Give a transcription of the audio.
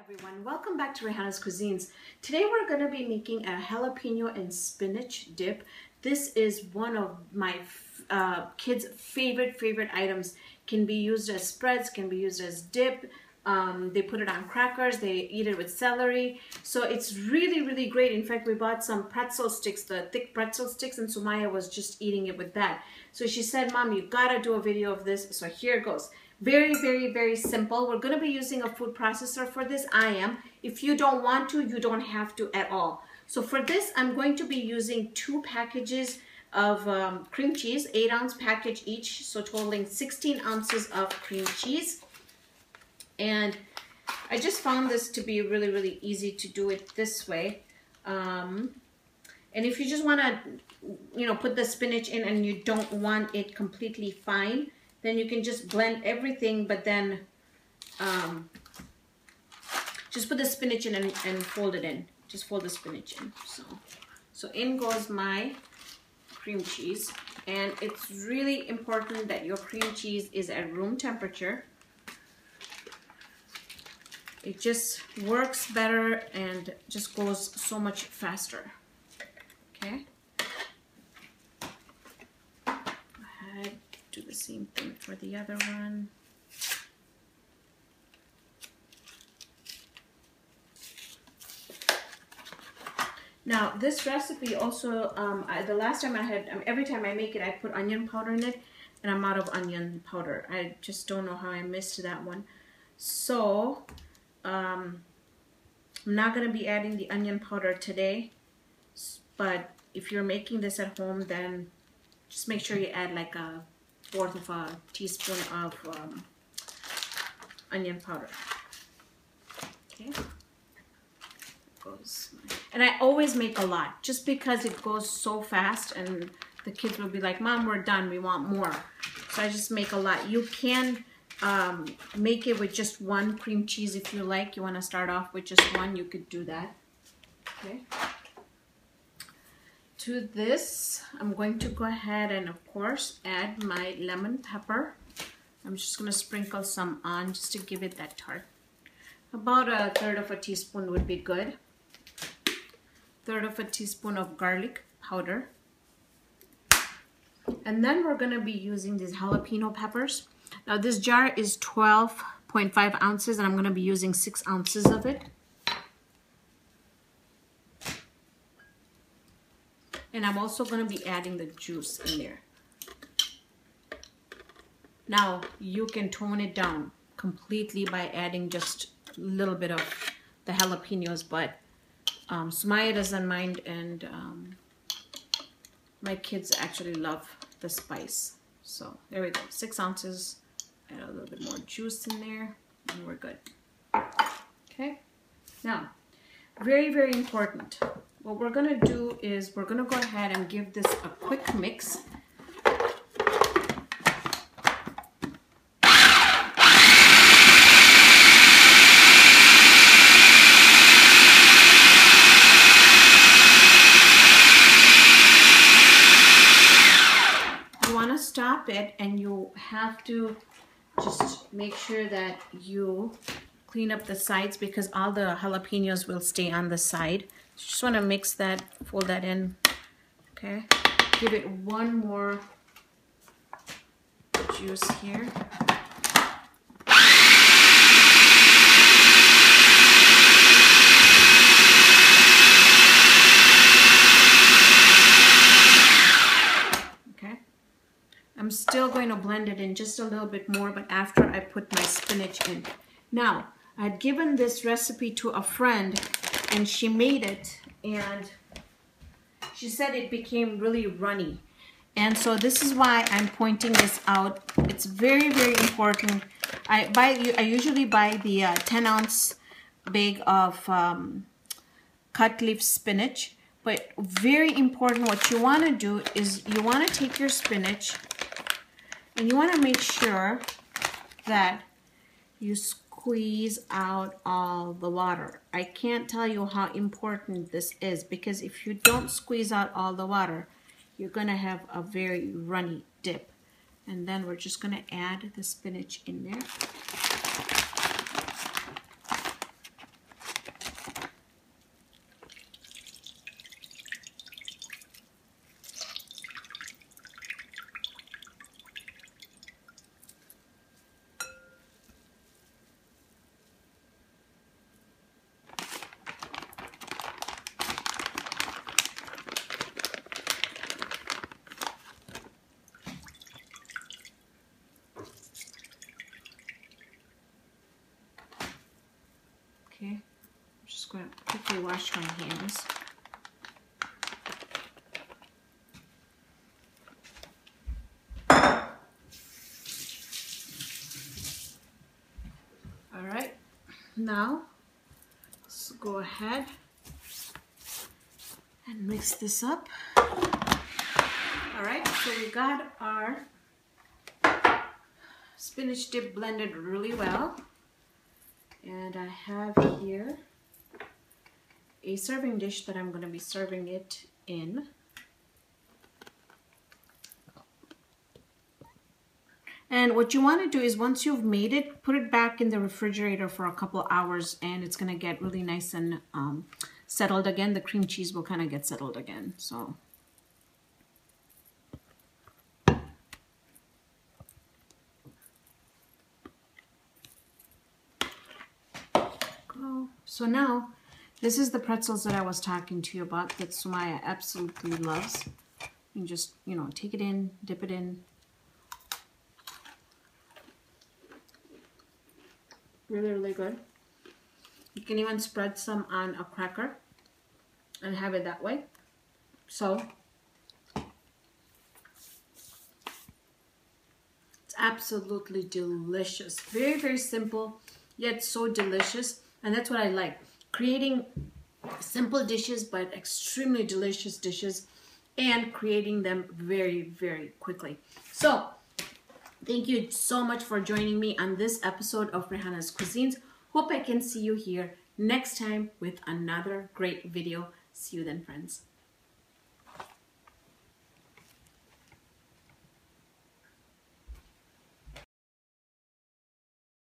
Everyone, welcome back to Rehana's Cuisines. Today we're going to be making a jalapeno and spinach dip. This is one of my kids' favorite items. Can be used as spreads, can be used as dip. They put it on crackers, they eat it with celery. So it's really great. In fact, we bought some pretzel sticks, the thick pretzel sticks, and Sumaya was just eating it with that. So she said, Mom, you gotta do a video of this. So here it goes. Very simple. We're going to be using a food processor for this. I am. If you don't want to, you don't have to at all. So for this, I'm going to be using 2 packages of cream cheese, 8-ounce package each, so totaling 16 ounces of cream cheese. And I just found this to be really easy to do it this way. And if you just want to, put the spinach in and you don't want it completely fine, then you can just blend everything, but then just put the spinach in and fold it in. Just fold the spinach in. So in goes my cream cheese. And it's really important that your cream cheese is at room temperature. It just works better and just goes so much faster. Okay? Go ahead. Do the same thing for the other one. Now this recipe also, the last time I had, every time I make it, I put onion powder in it, and I'm out of onion powder. I just don't know how I missed that one. So I'm not going to be adding the onion powder today, but if you're making this at home, then just make sure you add like a 1/4 of a teaspoon of onion powder. Okay, and I always make a lot just because it goes so fast, and the kids will be like, Mom, we're done, we want more. So I just make a lot. You can make it with just 1 cream cheese if you like. You want to start off with just 1, you could do that. Okay. To this, I'm going to go ahead and, of course, add my lemon pepper. I'm just going to sprinkle some on just to give it that tart. About 1/3 of a teaspoon would be good. 1/3 of a teaspoon of garlic powder. And then we're going to be using these jalapeno peppers. Now this jar is 12.5 ounces, and I'm going to be using 6 ounces of it. And I'm also going to be adding the juice in there. Now, you can tone it down completely by adding just a little bit of the jalapenos, but Sumaya doesn't mind, and my kids actually love the spice. So, there we go. 6 ounces. Add a little bit more juice in there, and we're good. Okay? Now, very important. What we're going to do is we're going to go ahead and give this a quick mix. You want to stop it, and you have to just make sure that you clean up the sides, because all the jalapenos will stay on the side. Just want to mix that, fold that in, okay? Give it 1 more juice here. Okay? I'm still going to blend it in just a little bit more, but after I put my spinach in. Now, I'd given this recipe to a friend, and she made it, and she said it became really runny. And so this is why I'm pointing this out. It's very important. I usually buy the 10-ounce bag of cut leaf spinach, but very important, what you want to do is you want to take your spinach and you want to make sure that you squeeze out all the water. I can't tell you how important this is, because if you don't squeeze out all the water, you're going to have a very runny dip. And then we're just going to add the spinach in there. quickly wash my hands. All right, now let's go ahead and mix this up. All right, so we got our spinach dip blended really well. And I have here a serving dish that I'm going to be serving it in. And what you want to do is once you've made it, put it back in the refrigerator for a couple hours and it's going to get really nice and settled again. The cream cheese will kind of get settled again. So So now, this is the pretzels that I was talking to you about that Sumaya absolutely loves. You just, you know, take it in, dip it in. Really, really good. You can even spread some on a cracker and have it that way. So, it's absolutely delicious. Very, very simple, yet so delicious. And that's what I like. Creating simple dishes, but extremely delicious dishes, and creating them very, very quickly. So, thank you so much for joining me on this episode of Rehana's Cuisines. Hope I can see you here next time with another great video. See you then, friends.